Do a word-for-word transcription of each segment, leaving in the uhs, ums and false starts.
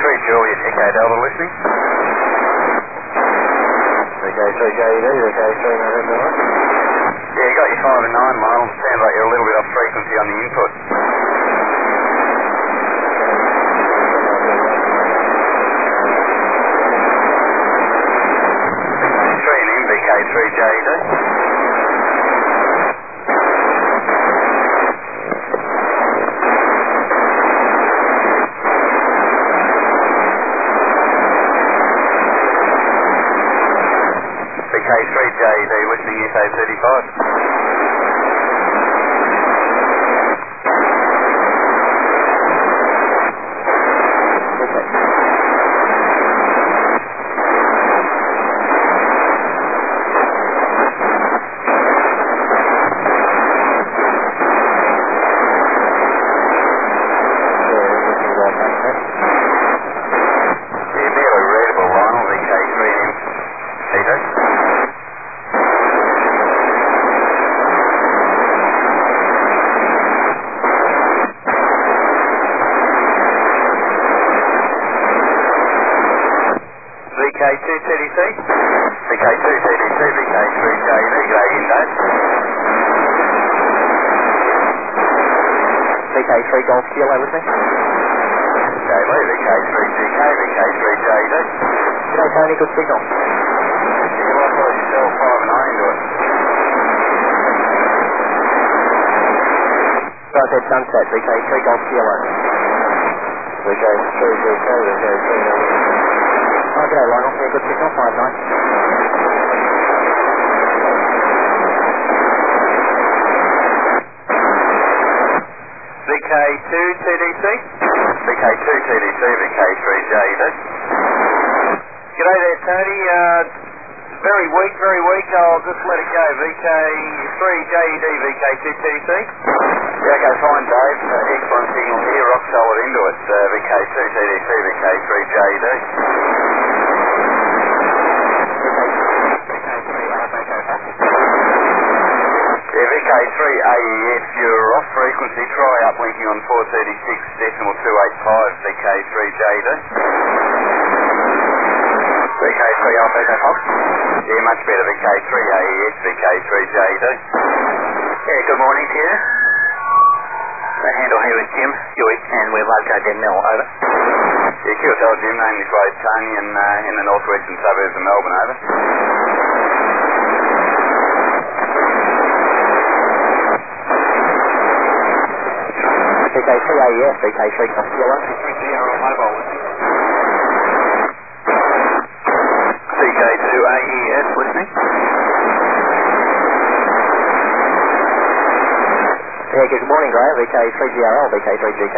three Juliet, Echo Delta listening. V K three J E D, V K three November one. Yeah, you got your five and nine, Lionel. Sounds like you're a little bit off frequency on the input. three and in, V K three J E D. V K three J E D, listening S A thirty-five. V K two T D C, V K two T D C, V K three J E D, g'day again, Dave. V K three Golf Kilo with me. J Lee, V K three G K, V K three J E D. G'day Tony, good signal. Yeah, well, I thought you sell five and nine into it. Right there, Sunset, V K three Golf Kilo. V K three G K, V K three November. Oh, g'day Lionel, yeah, good signal, five nine. V K two T D C, V K two T D C, V K three J E D. G'day there, Tony. Uh, very weak, very weak. I'll just let it go. V K three J E D, V K two T D C. Yeah, okay, fine, Dave. Uh, excellent signal here, rock solid into it. Uh, V K two T D C, V K three J E D. Yeah, V K three A E S, you're off frequency. Try uplinking on four thirty-six decimal two eighty-five, V K three J E D. V K three Alpha Echo Fox. Yeah, much better, V K three A E S, V K three J E D. Yeah, good morning to you. The handle here is Jim, Hewitt, and we're located in Mill, over. Yeah, Q S L Jim, name this way is Tony, in, uh, in the northwestern suburbs of Melbourne, over. V K three A E S, V K three Golf Kilo. V K three G R L mobile, listening. V K two A E S, listening. Yeah, good morning, Graham. V K three G R L, V K three G K.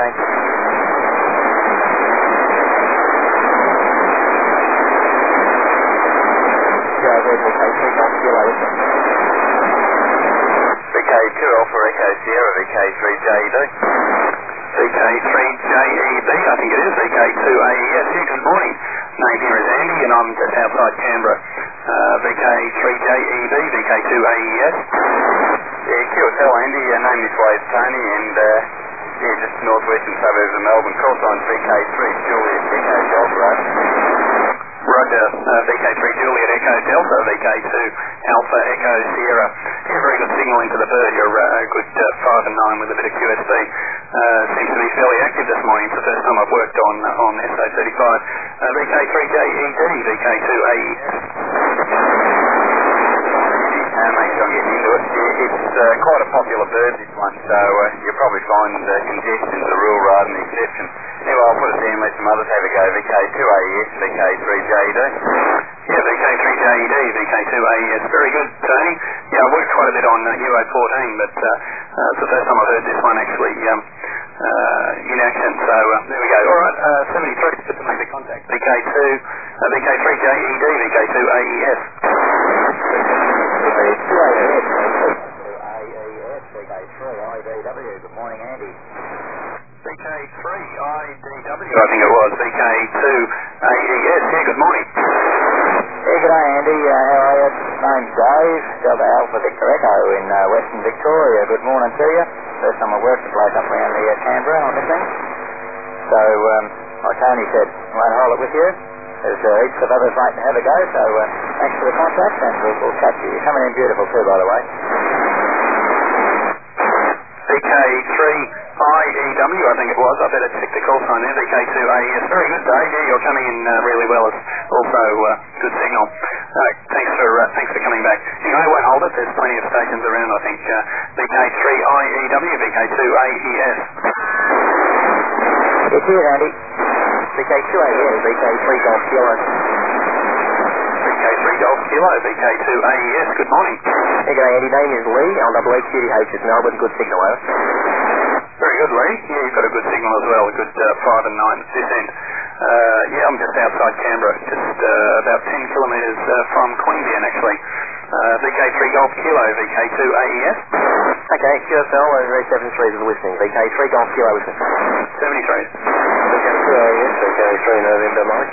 Yeah, V K three Golf Kilo, listen. V K two Alpha Echo Sierra, V K three J E D. V K three J E B, I think it is, V K two A E S. Yeah, good morning. Name here is Andy, and I'm just outside Canberra. Uh, V K three J E B, V K two A E S. Yeah, Q S L Andy, your name this way is Tony, and uh, yeah, just northwestern suburbs of Melbourne. Call sign V K three Juliet, Echo Delta. Roger, uh, V K three Juliet Echo Delta, V K two Alpha Echo Sierra. Yeah, very good signal into the bird. You're uh, a good uh, five and nine with a bit of Q S B. Uh, seems to be fairly active this morning. It's the first time I've worked on uh, on S A thirty-five. Uh, V K three J E D, V K two A E S. Uh, make sure I'm getting into it. Yeah, it's uh, quite a popular bird, this one, so uh, you'll probably find uh, congestion the rule rather than the exception. Anyway, I'll put it down, let some others have a go. V K two A E S, V K three J E D. Yeah, V K three J E D, V K two A E S. Very good, Tony. Yeah, I worked quite a bit on uh, U A fourteen, but uh, uh, it's the first time I've heard this one actually um, uh, in action. So uh, there we go. All right, uh, seventy-three, just to make the contact. V K two, uh, V K three J E D, V K two A E S. Good morning, Andy. V K three I D W, I think it was. V K two A E S. Yeah, good morning. Yeah, g'day Andy, uh, how are you? Name's Dave, Delta Alpha Victor Echo in uh, Western Victoria. Good morning to you. First time I worked the place up around the uh, Canberra on this thing. So, um, Like Tony said, won't hold it with you. There's uh, heaps of others waiting to have a go, so uh, thanks for the contact, and we'll, we'll catch you. You're coming in beautiful too, by the way. V K three I E W, I think it was. I better check the call sign there. V K two A E S. Very good, Dave. Yeah, you're coming in uh, really well. It's also uh, good signal. Uh, thanks for uh, thanks for coming back. You know, I won't hold it. There's plenty of stations around, I think. Uh, V K three I E W, V K two A E S. It's here, Andy. V K two A E S, V K three Golf Kilo. V K three Golf Kilo, V K two A E S. Good morning. Hey, g'day, Andy. Name is Lee. L W A Q D H is Melbourne. Good signal, over. Very good, Lee. Yeah, you've got a good signal as well. A good uh, five and nine at this end. Uh, yeah, I'm just outside Canberra, just uh, about ten kilometres uh, from Queanbeyan, actually. Uh, V K three Golf Kilo, V K two A E S. Okay, Q S L over seventy-three is listening. V K three Golf Kilo listening. seventy-three. V K two A E S, V K three November Mike.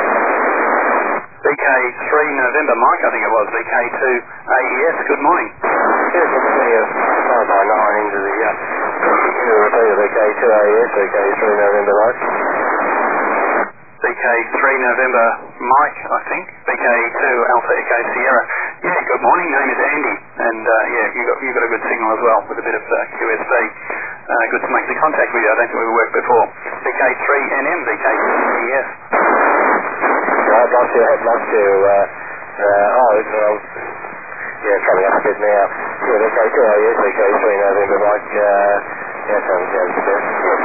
V K three November Mike, I think it was. V K two A E S, good morning. Here's the plenty of five by nine into the uh, V K two A E S, V K three November Mike. V K three November Mike, I think. V K two Alpha Echo Sierra. Yeah, good morning. Name is Andy, and uh, yeah, you got you got a good signal as well with a bit of uh, Q S B. Uh, good to make the contact with you. I don't think we've worked before. V K three N M, V K two A E S. I'd like to, I'd like to, uh, uh, oh, well, yeah, it's coming up a bit now. Yeah, V K two A E S, V K three November Mike, uh, yeah, sounds sounds good.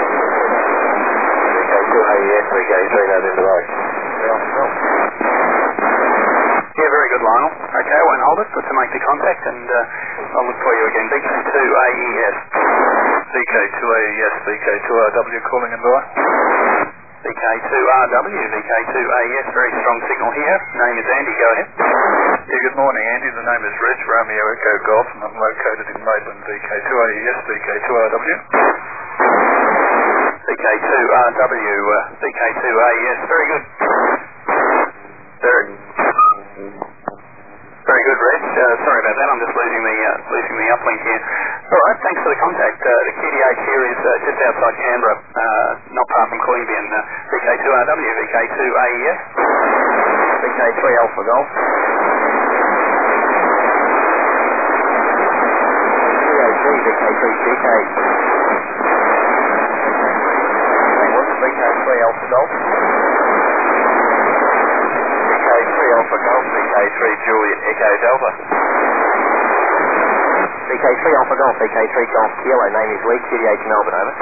V K two A E S, V K three November Mike. Well, well. Yeah, very good, Lionel. Okay, I won't hold it. Good to make the contact, and uh, I'll look for you again. V K two A E S. V K two A E S, V K two R W calling in by. V K two R W, V K two A E S, very strong signal here. Name is Andy, go ahead. Yeah, good morning, Andy. The name is Reg, Romeo Echo Golf, and I'm located in Maitland. V K two A E S, V K two R W. V K two R W, uh, V K two A E S, very good. Very, very good, Reg. Uh, sorry about that, I'm just losing the uh, losing the uplink here. Alright, thanks for the contact. Uh, the Q D H here is uh, just outside Canberra, uh, not far from Queanbeyan. Uh, V K two R W, V K two A E S. V K three Alpha Golf. V K three G K. V K three Alpha Golf. V K three Alpha Golf, V K three Juliet Echo Delta. V K three Alpha Golf, V K three Golf Kilo. Name is Lee, Q D H Melbourne, over.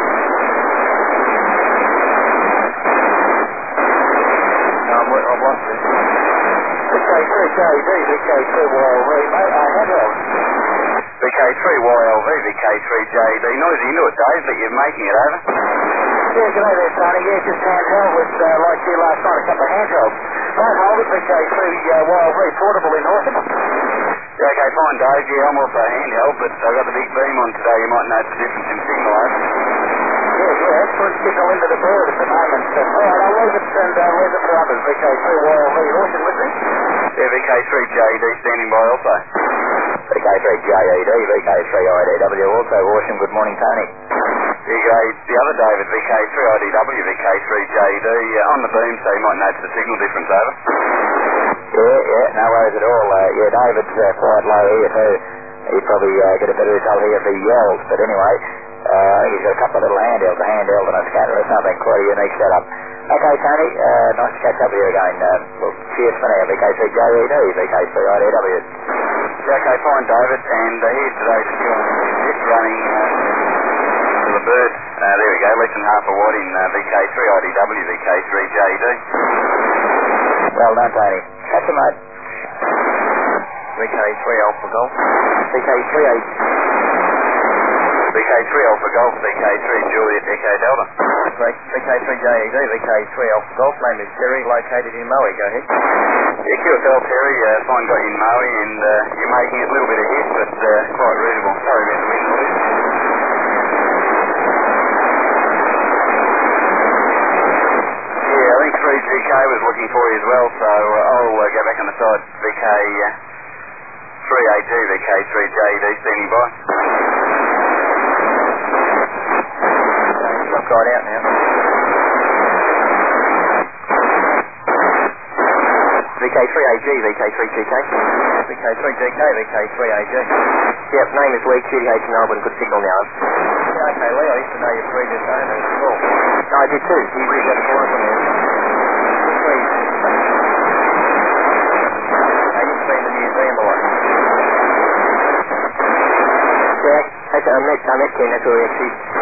No, I'm, I've lost it. V K three J D, V K three Y L V, mate, I have it. V K three Y L V, V K three J D. Noisy into it, Dave, but you're making it, over. Yeah, g'day there, Tony. Yeah, just handheld with, uh, like you last night, a couple of handhelds. Don't hold it, V K three uh, Y L V, portable in Horsham. Yeah, okay, fine, Dave. Yeah, I'm also handheld, but I've got the big beam on today. You might notice the difference in signal, over. Yeah, yeah, that's good signal into the bird at the moment. Uh, all right, I'll leave it and uh, leave it for others. V K three Y L V, Horsham with me. Yeah, V K three J D standing by also. V K three J E D, V K three I D W also, Horsham. Good morning, Tony. There you go, the other David, V K three I D W, V K three J D, uh, on the beam, so you might notice the signal difference, over. Yeah, yeah, no worries at all. Uh, yeah, David's uh, quite low here too. He'd probably uh, get a better result here if he yelled, but anyway, uh, I think he's got a couple of little handhelds, a handheld and a scatter or something, quite a unique setup. Okay, Tony, uh, nice to catch up with you again. Uh, well, cheers for now, V K three J E D, V K three I D W. Yeah, okay, fine, David, and uh, here's today's fuel just running uh, to the bird. Uh, there we go, less than half a watt in uh, V K three I D W, V K three J D. Well done, Tony. Catch you, mate. V K three Alpha Golf. V K three eight. V K three Alpha Golf, V K three Juliet Echo Delta. V K three J E D, V K three Alpha Golf. Name is Terry, located in Maui. Go ahead. Yeah, Q S L Terry, uh, fine got you in Maui, and uh, you're making it a little bit of hit, but uh, quite readable. Sorry about the wind noise. Yeah, I think three G K was looking for you as well, so uh, I'll uh, go back on the side. V K three A G, V K three J D standing by. I've got out now. three A G, V K three G K. V K three G K, V K three A G. Yep, name is Lee, Q T H Melbourne, good signal now. Yeah, okay, Lee, I used to know your previous owner as well. No, I did too. You did have a call from there. Please. They used to be in the museum a lot. Yeah, I, I met, I met Ken, that's where we actually